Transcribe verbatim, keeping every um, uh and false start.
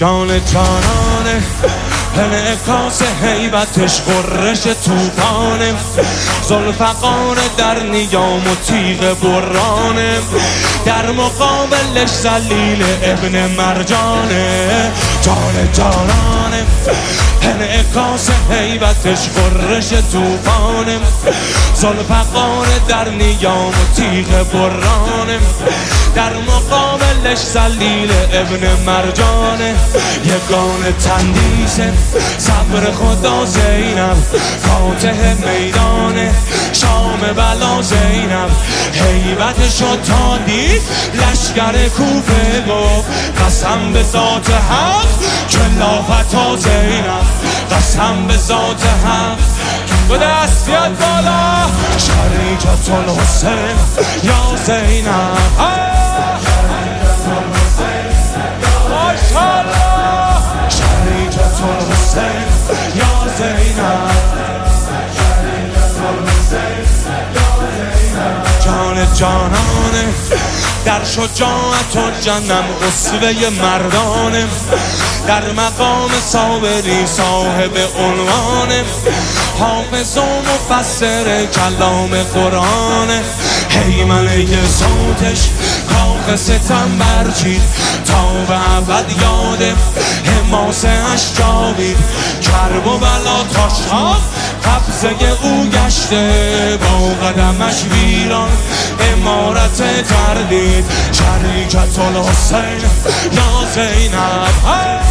جان جانانه انعکاس هیبتش غرش توفانه زلفقان در نیام و تیغ برانه در مقابلش ذلیل ابن مرجانه جان جانانه انعکاس هیبتش غرش توفانه زلفقان در نیام و تیغ برانه در مقابلش ذلیل ابن مرجانه یگان تندیسه صبر خدا زینب فاتح میدانه شام بلا زینب هیبتشو تا دید لشگر کوفه گفت قسم به ذات حق که لافتا زینب قسم به ذات حق و دست بیاد بالا شریکت الحسین یا زینب شریکت الحسین یا زینب جان جانانه در شجاعت و جنم اسوه مردانه در مقام صابری صاحب عنوانه حافظ و مفسر کلام قرآنه هیمنه صوتش کاخ ستم برچید تا به ابد یاده حماسه اش جاوید کرب و بلا تا شام قبضه او گشته با قدمش ویران امارت تردید شریکت الحسین یا زینب